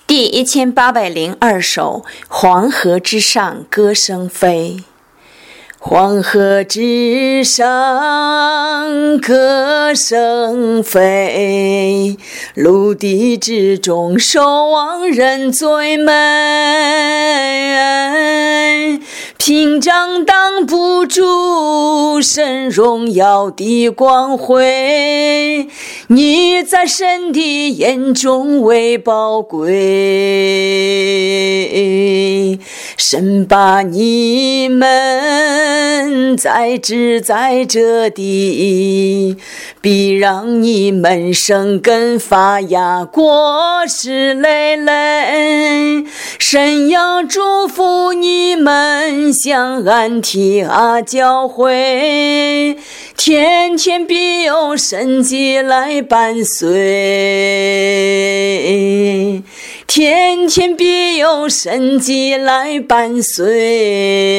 第1802首《黄河之上歌声飞》。黄河之上歌声飞，陆地之中守望人最美。屏障挡不住神荣耀的光辉，你在神的眼中为宝贵。神把你们栽植在这地，必让你们生根发芽，果实累累。神要祝福你们，像安提阿教会，天天必有神迹来伴随，天天必有神迹来伴随。